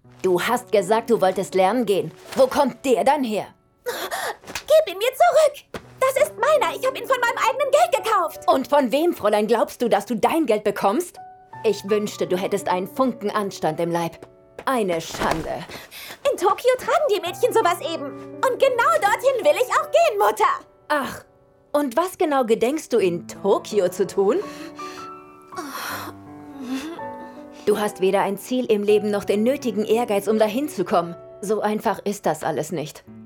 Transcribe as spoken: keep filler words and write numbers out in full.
Du hast gesagt, du wolltest lernen gehen. Wo kommt der dann her? Gib ihn mir zurück! Das ist meiner. Ich habe ihn von meinem eigenen Geld gekauft. Und von wem, Fräulein, glaubst du, dass du dein Geld bekommst? Ich wünschte, du hättest einen Funken Anstand im Leib. Eine Schande. In Tokio tragen die Mädchen sowas eben. Und genau dorthin will ich auch gehen, Mutter. Ach, und was genau gedenkst du in Tokio zu tun? Du hast weder ein Ziel im Leben noch den nötigen Ehrgeiz, um dahin zu kommen. So einfach ist das alles nicht.